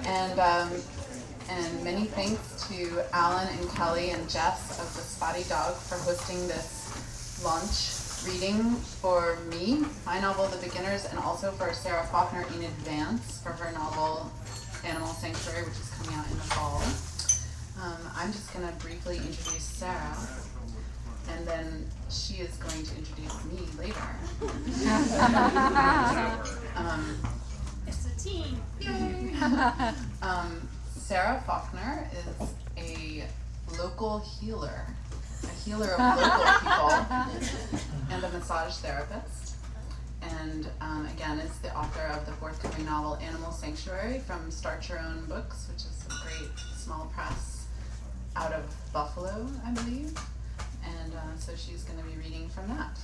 And many thanks to Alan and Kelly and Jess of the Spotty Dog for hosting this launch reading for me, my novel The Beginners, and also for Sarah Faulkner in advance for her novel Animal Sanctuary, which is coming out in the fall. I'm just going to briefly introduce Sarah, and then she is going to introduce me later. It's a team. Yay! Sarah Faulkner is a local healer, a healer of local people, and a massage therapist. And again, is the author of the forthcoming novel Animal Sanctuary from Start Your Own Books, which is a great small press out of Buffalo, I believe. And so she's going to be reading from that.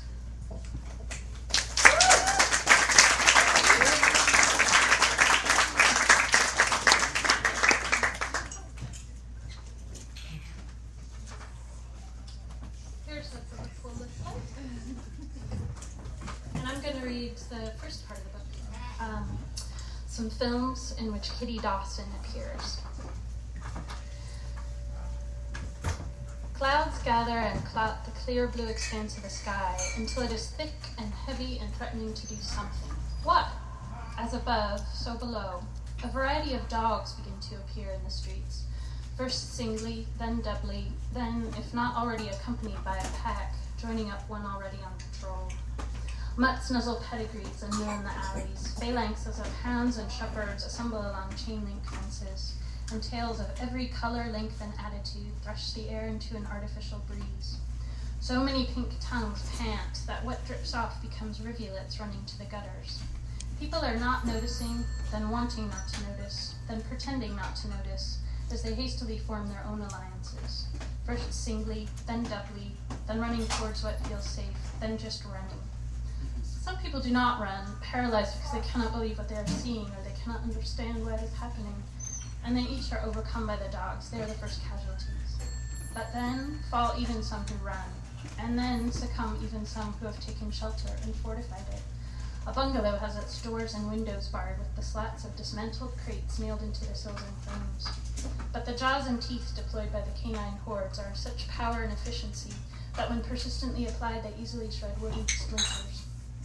Here's what the book will look like. And I'm going to read the first part of the book. Some films in which Kitty Dawson appears. Clouds gather and cloud the clear blue expanse of the sky until it is thick and heavy and threatening to do something. What? As above, so below. A variety of dogs begin to appear in the streets. First singly, then doubly, then, if not already accompanied by a pack, joining up one already on patrol. Mutts nuzzle pedigrees and mill in the alleys. Phalanxes of hounds and shepherds assemble along chain-link fences, and tales of every color, length, and attitude thrush the air into an artificial breeze. So many pink tongues pant that what drips off becomes rivulets running to the gutters. People are not noticing, then wanting not to notice, then pretending not to notice, as they hastily form their own alliances. First singly, then doubly, then running towards what feels safe, then just running. Some people do not run, paralyzed because they cannot believe what they are seeing, or they cannot understand why it is happening. And they each are overcome by the dogs. They are the first casualties. But then fall even some who run, and then succumb even some who have taken shelter and fortified it. A bungalow has its doors and windows barred with the slats of dismantled crates nailed into the sills and frames. But the jaws and teeth deployed by the canine hordes are of such power and efficiency that when persistently applied, they easily shred wooden splinters.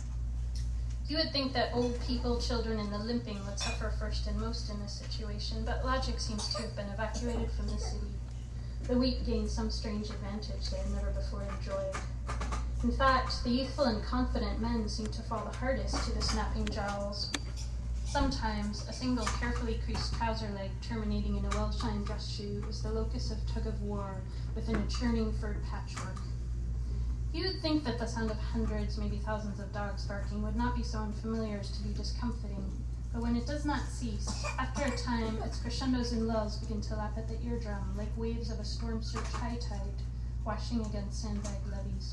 You would think that old people, children, and the limping would suffer first and most in this situation, but logic seems to have been evacuated from the city. The weak gain some strange advantage they had never before enjoyed. In fact, the youthful and confident men seem to fall the hardest to the snapping jowls. Sometimes, a single carefully creased trouser leg terminating in a well-shined dress shoe is the locus of tug-of-war within a churning furred patchwork. You would think that the sound of hundreds, maybe thousands of dogs barking would not be so unfamiliar as to be discomfiting, but when it does not cease, after a time, its crescendos and lulls begin to lap at the eardrum like waves of a storm-surged high tide washing against sandbag levees.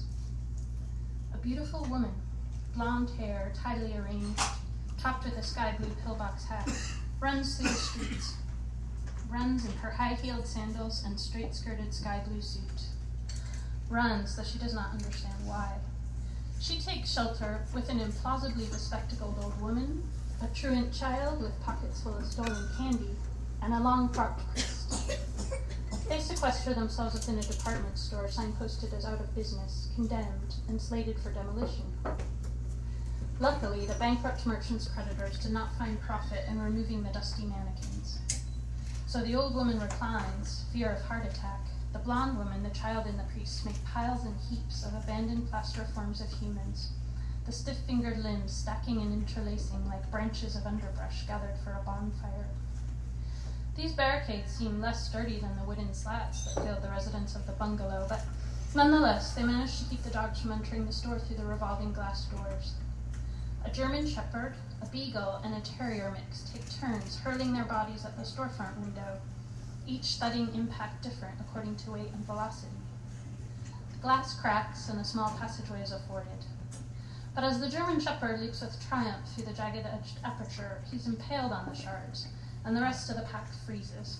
A beautiful woman, blonde hair tidily arranged, topped with a sky-blue pillbox hat, runs through the streets, runs in her high-heeled sandals and straight-skirted sky-blue suit. Runs, though she does not understand why. She takes shelter with an implausibly bespectacled old woman, a truant child with pockets full of stolen candy, and a long-parked priest. They sequester themselves within a department store signposted as out of business, condemned, and slated for demolition. Luckily, the bankrupt merchant's creditors did not find profit in removing the dusty mannequins. So the old woman reclines, fear of heart attack. The blonde woman, the child, and the priest make piles and heaps of abandoned plaster forms of humans, the stiff-fingered limbs stacking and interlacing like branches of underbrush gathered for a bonfire. These barricades seem less sturdy than the wooden slats that filled the residence of the bungalow, but nonetheless, they manage to keep the dogs from entering the store through the revolving glass doors. A German shepherd, a beagle, and a terrier mix take turns hurling their bodies at the storefront window, each thudding impact different according to weight and velocity. The glass cracks and a small passageway is afforded. But as the German shepherd leaps with triumph through the jagged-edged aperture, he's impaled on the shards, and the rest of the pack freezes.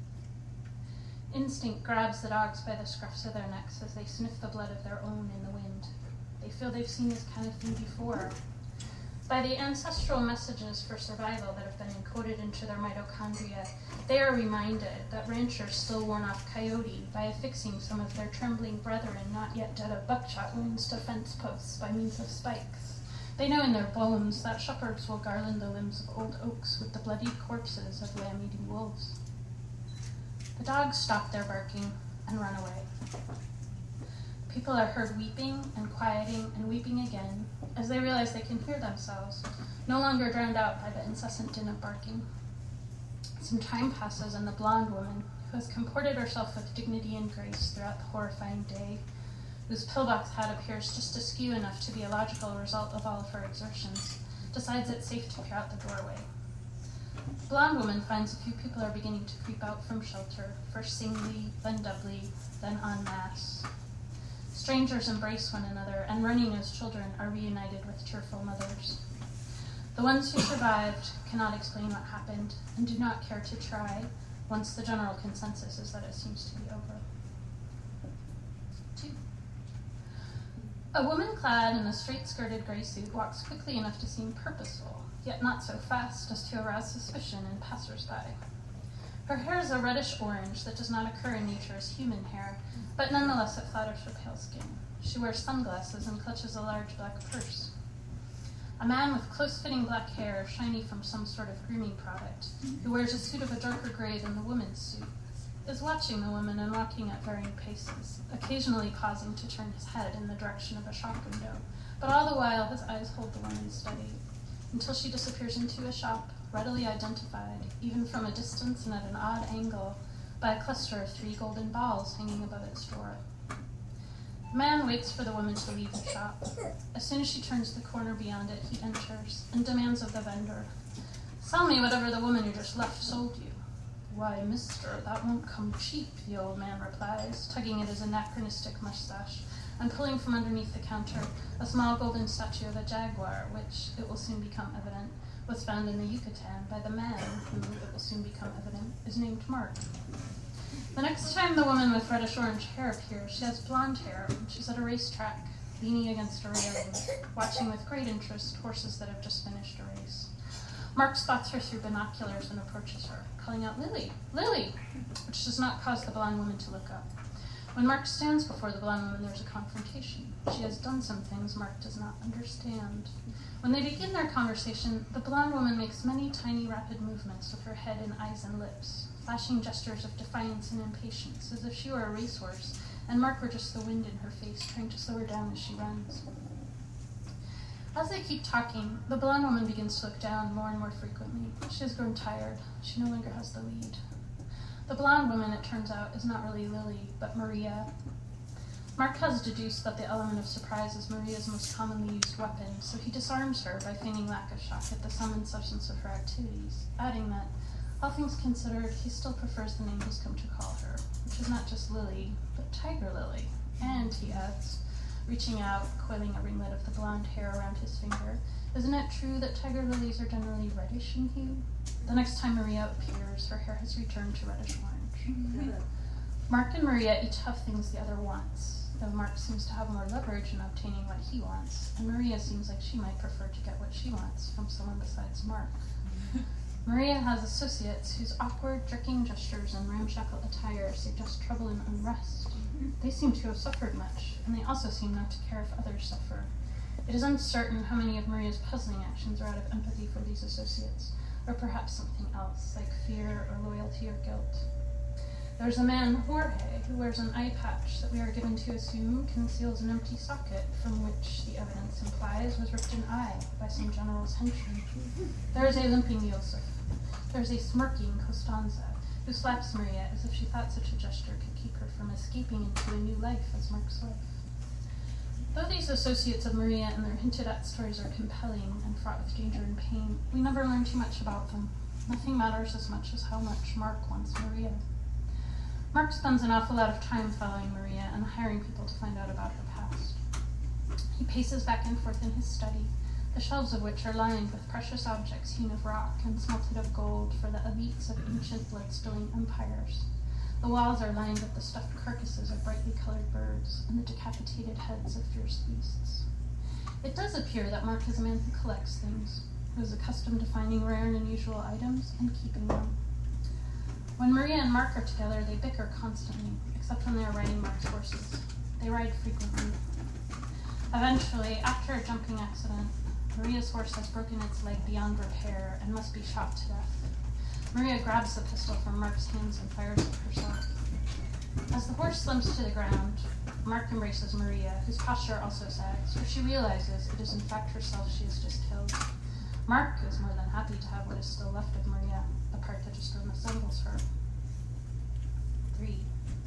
Instinct grabs the dogs by the scruffs of their necks as they sniff the blood of their own in the wind. They feel they've seen this kind of thing before. By the ancestral messages for survival that have been encoded into their mitochondria, they are reminded that ranchers still warn off coyote by affixing some of their trembling brethren not yet dead of buckshot wounds to fence posts by means of spikes. They know in their bones that shepherds will garland the limbs of old oaks with the bloodied corpses of lamb-eating wolves. The dogs stop their barking and run away. People are heard weeping and quieting and weeping again as they realize they can hear themselves, no longer drowned out by the incessant din of barking. Some time passes and the blonde woman, who has comported herself with dignity and grace throughout the horrifying day, whose pillbox hat appears just askew enough to be a logical result of all of her exertions, decides it's safe to peer out the doorway. The blonde woman finds a few people are beginning to creep out from shelter, first singly, then doubly, then en masse. Strangers embrace one another, and runny-nosed children are reunited with tearful mothers. The ones who survived cannot explain what happened, and do not care to try, once the general consensus is that it seems to be over. 2. A woman clad in a straight-skirted gray suit walks quickly enough to seem purposeful, yet not so fast as to arouse suspicion in passers-by. Her hair is a reddish-orange that does not occur in nature as human hair, but nonetheless it flatters her pale skin. She wears sunglasses and clutches a large black purse. A man with close-fitting black hair, shiny from some sort of grooming product, who wears a suit of a darker gray than the woman's suit, is watching the woman and walking at varying paces, occasionally pausing to turn his head in the direction of a shop window, but all the while his eyes hold the woman steady, until she disappears into a shop, readily identified, even from a distance and at an odd angle, by a cluster of 3 golden balls hanging above its door. The man waits for the woman to leave the shop. As soon as she turns the corner beyond it, he enters and demands of the vendor, "Sell me whatever the woman you just left sold you." "Why, mister, that won't come cheap," the old man replies, tugging at his anachronistic mustache and pulling from underneath the counter a small golden statue of a jaguar, which, it will soon become evident, was found in the Yucatan by the man who, it will soon become evident, is named Mark. The next time the woman with reddish-orange hair appears, she has blonde hair, and she's at a racetrack, leaning against a railing, watching with great interest horses that have just finished a race. Mark spots her through binoculars and approaches her, calling out, "Lily, Lily," which does not cause the blonde woman to look up. When Mark stands before the blonde woman, there's a confrontation. She has done some things Mark does not understand. When they begin their conversation, the blonde woman makes many tiny, rapid movements with her head and eyes and lips, flashing gestures of defiance and impatience, as if she were a racehorse, and Mark were just the wind in her face, trying to slow her down as she runs. As they keep talking, the blonde woman begins to look down more and more frequently. She has grown tired. She no longer has the lead. The blonde woman, it turns out, is not really Lily, but Maria. Mark has deduced that the element of surprise is Maria's most commonly used weapon, so he disarms her by feigning lack of shock at the sum and substance of her activities, adding that, all things considered, he still prefers the name he's come to call her, which is not just Lily, but Tiger Lily. And, he adds, reaching out, coiling a ringlet of the blonde hair around his finger, isn't it true that tiger lilies are generally reddish in hue? The next time Maria appears, her hair has returned to reddish-orange. Mark and Maria each have things the other wants, though Mark seems to have more leverage in obtaining what he wants, and Maria seems like she might prefer to get what she wants from someone besides Mark. Maria has associates whose awkward, jerking gestures and ramshackle attire suggest trouble and unrest. They seem to have suffered much, and they also seem not to care if others suffer. It is uncertain how many of Maria's puzzling actions are out of empathy for these associates, or perhaps something else, like fear or loyalty or guilt. There's a man, Jorge, who wears an eye patch that we are given to assume conceals an empty socket from which, the evidence implies, was ripped an eye by some general's henchman. There is a limping Yosef. There is a smirking Costanza, who slaps Maria as if she thought such a gesture could keep her from escaping into a new life as Mark's wife. Though these associates of Maria and their hinted-at stories are compelling and fraught with danger and pain, we never learn too much about them. Nothing matters as much as how much Mark wants Maria. Mark spends an awful lot of time following Maria and hiring people to find out about her past. He paces back and forth in his study, the shelves of which are lined with precious objects hewn of rock and smelted of gold for the elites of ancient blood-spilling empires. The walls are lined with the stuffed carcasses of brightly colored birds and the decapitated heads of fierce beasts. It does appear that Mark is a man who collects things, who is accustomed to finding rare and unusual items and keeping them. When Maria and Mark are together, they bicker constantly, except when they are riding Mark's horses. They ride frequently. Eventually, after a jumping accident, Maria's horse has broken its leg beyond repair and must be shot to death. Maria grabs the pistol from Mark's hands and fires it herself. As the horse slumps to the ground, Mark embraces Maria, whose posture also sags, for she realizes it is in fact herself she has just killed. Mark is more than happy to have what is still left of Maria, the part that just resembles her. 3.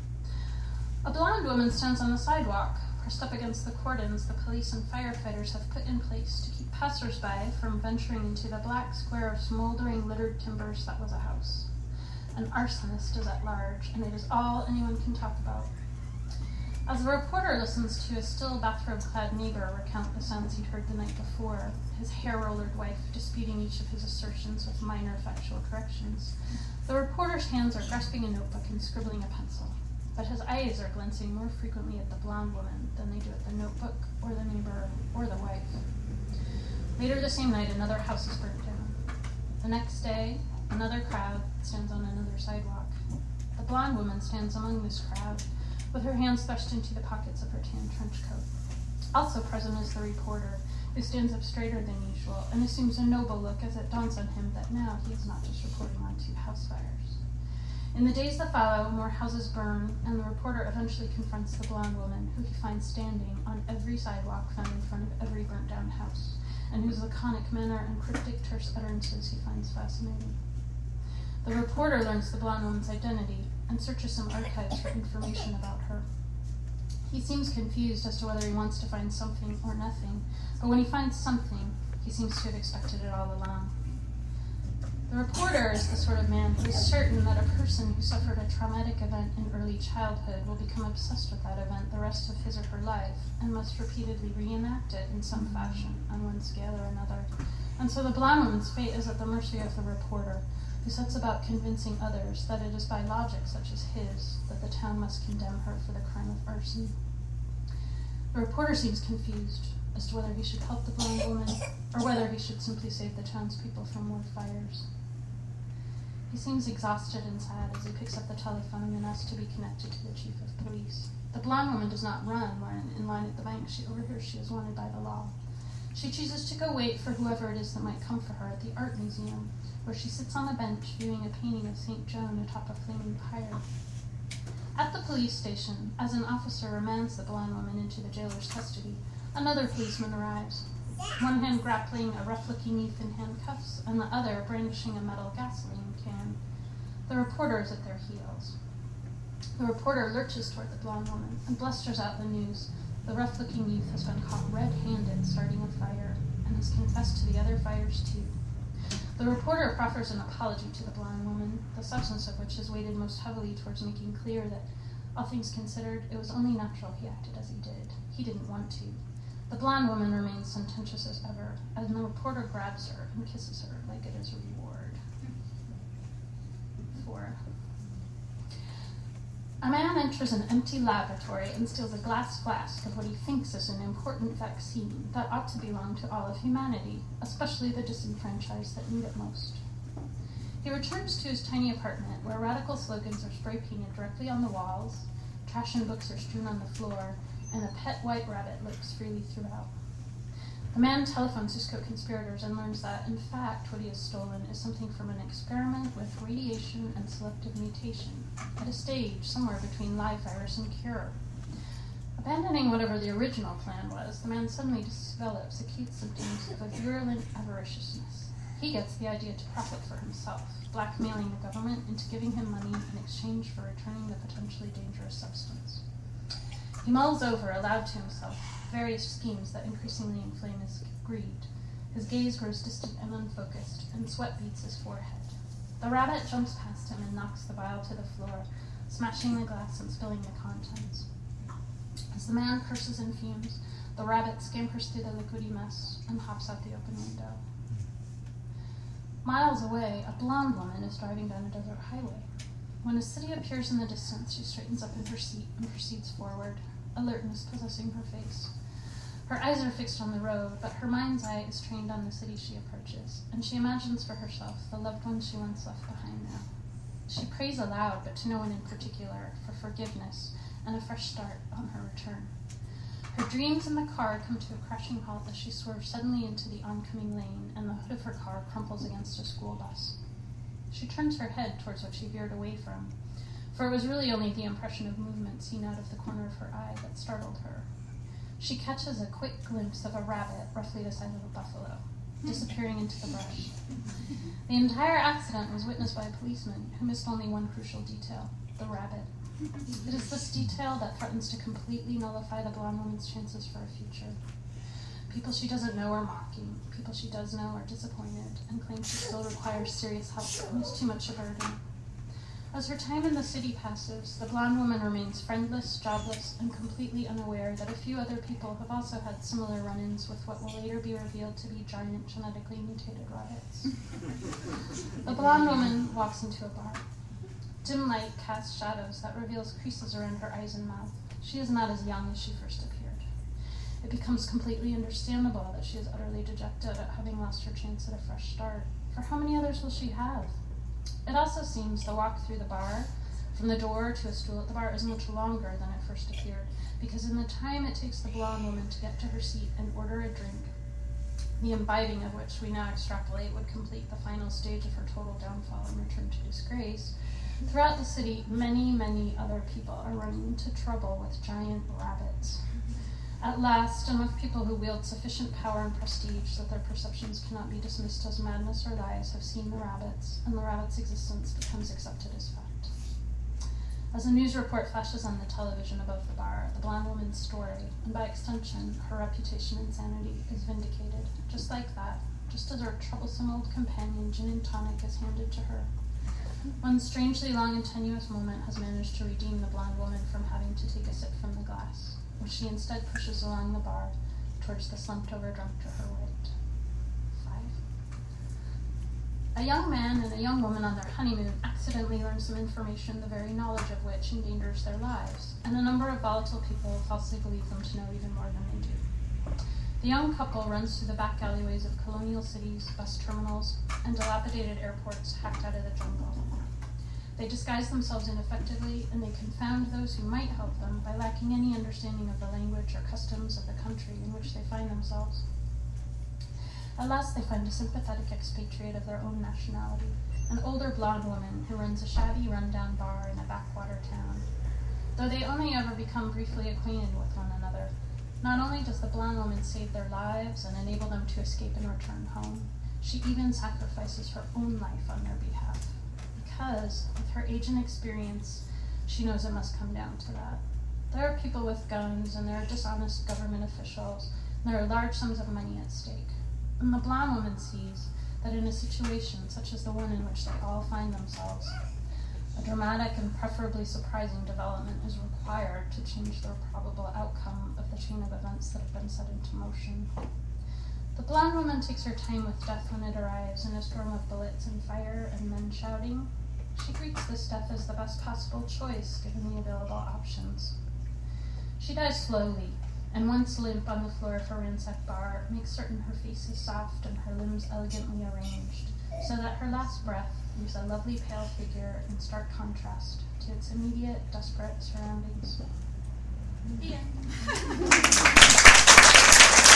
A blonde woman stands on the sidewalk, pressed up against the cordons the police and firefighters have put in place to keep passers-by from venturing into the black square of smoldering, littered timbers that was a house. An arsonist is at large, and it is all anyone can talk about. As the reporter listens to a still bathrobe-clad neighbor recount the sounds he'd heard the night before, his hair-rollered wife disputing each of his assertions with minor factual corrections, the reporter's hands are grasping a notebook and scribbling a pencil, but his eyes are glancing more frequently at the blonde woman than they do at the notebook, or the neighbor, or the wife. Later the same night, another house is burnt down. The next day, another crowd stands on another sidewalk. The blonde woman stands among this crowd, with her hands thrust into the pockets of her tan trench coat. Also present is the reporter, who stands up straighter than usual and assumes a noble look as it dawns on him that now he is not just reporting on 2 house fires. In the days that follow, more houses burn, and the reporter eventually confronts the blonde woman, who he finds standing on every sidewalk found in front of every burnt-down house, and whose laconic manner and cryptic, terse utterances he finds fascinating. The reporter learns the blonde woman's identity and searches some archives for information about her. He seems confused as to whether he wants to find something or nothing, but when he finds something, he seems to have expected it all along. The reporter is the sort of man who is certain that a person who suffered a traumatic event in early childhood will become obsessed with that event the rest of his or her life and must repeatedly reenact it in some fashion on one scale or another. And so the blonde woman's fate is at the mercy of the reporter, who sets about convincing others that it is by logic such as his that the town must condemn her for the crime of arson. The reporter seems confused as to whether he should help the blonde woman or whether he should simply save the townspeople from more fires. He seems exhausted and sad as he picks up the telephone and asks to be connected to the chief of police. The blonde woman does not run when, in line at the bank, she overhears she is wanted by the law. She chooses to go wait for whoever it is that might come for her at the art museum, where she sits on a bench viewing a painting of St. Joan atop a flaming pyre. At the police station, as an officer remands the blonde woman into the jailer's custody, another policeman arrives, one hand grappling a rough-looking youth in handcuffs, and the other brandishing a metal gasoline can. The reporter is at their heels. The reporter lurches toward the blonde woman and blusters out the news. The rough-looking youth has been caught red-handed starting a fire and has confessed to the other fires too. The reporter proffers an apology to the blonde woman, the substance of which is weighted most heavily towards making clear that, all things considered, it was only natural he acted as he did. He didn't want to. The blonde woman remains sententious as ever, and the reporter grabs her and kisses her like it is a reward. 4. A man enters an empty laboratory and steals a glass flask of what he thinks is an important vaccine that ought to belong to all of humanity, especially the disenfranchised that need it most. He returns to his tiny apartment, where radical slogans are spray-painted directly on the walls, trash and books are strewn on the floor, and a pet white rabbit lurks freely throughout. The man telephones his co-conspirators and learns that, in fact, what he has stolen is something from an experiment with radiation and selective mutation, at a stage somewhere between live virus and cure. Abandoning whatever the original plan was, the man suddenly develops acute symptoms of a virulent avariciousness. He gets the idea to profit for himself, blackmailing the government into giving him money in exchange for returning the potentially dangerous substance. He mulls over, aloud to himself, various schemes that increasingly inflame his greed. His gaze grows distant and unfocused, and sweat beads his forehead. The rabbit jumps past him and knocks the vial to the floor, smashing the glass and spilling the contents. As the man curses and fumes, the rabbit scampers through the liquidy mess and hops out the open window. Miles away, a blonde woman is driving down a desert highway. When a city appears in the distance, she straightens up in her seat and proceeds forward, alertness possessing her face. Her eyes are fixed on the road, but her mind's eye is trained on the city she approaches, and she imagines for herself the loved ones she once left behind now. She prays aloud, but to no one in particular, for forgiveness and a fresh start on her return. Her dreams in the car come to a crashing halt as she swerves suddenly into the oncoming lane, and the hood of her car crumples against a school bus. She turns her head towards what she veered away from, for it was really only the impression of movement seen out of the corner of her eye that startled her. She catches a quick glimpse of a rabbit roughly the size of a buffalo, disappearing into the brush. The entire accident was witnessed by a policeman who missed only one crucial detail: the rabbit. It is this detail that threatens to completely nullify the blonde woman's chances for a future. People she doesn't know are mocking, people she does know are disappointed, and claim she still requires serious help and is too much a burden. As her time in the city passes, the blonde woman remains friendless, jobless, and completely unaware that a few other people have also had similar run-ins with what will later be revealed to be giant genetically mutated rabbits. The blonde woman walks into a bar. Dim light casts shadows that reveals creases around her eyes and mouth. She is not as young as she first appeared. It becomes completely understandable that she is utterly dejected at having lost her chance at a fresh start. For how many others will she have? It also seems the walk through the bar, from the door to a stool at the bar, is much longer than it first appeared, because in the time it takes the blonde woman to get to her seat and order a drink, the imbibing of which we now extrapolate would complete the final stage of her total downfall and return to disgrace, throughout the city, many, many other people are running into trouble with giant rabbits. At last, enough people who wield sufficient power and prestige that their perceptions cannot be dismissed as madness or lies have seen the rabbits, and the rabbit's existence becomes accepted as fact. As a news report flashes on the television above the bar, the blonde woman's story, and by extension, her reputation and sanity, is vindicated, just like that, just as her troublesome old companion, gin and tonic, is handed to her. One strangely long and tenuous moment has managed to redeem the blonde woman from having to take a sip from the glass, which she instead pushes along the bar towards the slumped-over drunk to her right. 5. A young man and a young woman on their honeymoon accidentally learn some information, the very knowledge of which endangers their lives, and a number of volatile people falsely believe them to know even more than they do. The young couple runs through the back alleyways of colonial cities, bus terminals, and dilapidated airports hacked out of the jungle. They disguise themselves ineffectively, and they confound those who might help them by lacking any understanding of the language or customs of the country in which they find themselves. At last they find a sympathetic expatriate of their own nationality, an older blonde woman who runs a shabby, run-down bar in a backwater town. Though they only ever become briefly acquainted with one another, not only does the blonde woman save their lives and enable them to escape and return home, she even sacrifices her own life on their behalf. Because, with her age and experience, she knows it must come down to that. There are people with guns, and there are dishonest government officials, and there are large sums of money at stake. And the blonde woman sees that in a situation such as the one in which they all find themselves, a dramatic and preferably surprising development is required to change the probable outcome of the chain of events that have been set into motion. The blonde woman takes her time with death when it arrives in a storm of bullets and fire and men shouting. She greets this death as the best possible choice given the available options. She dies slowly, and once limp on the floor of her ransacked bar, makes certain her face is soft and her limbs elegantly arranged, so that her last breath leaves a lovely pale figure in stark contrast to its immediate, desperate surroundings. The end.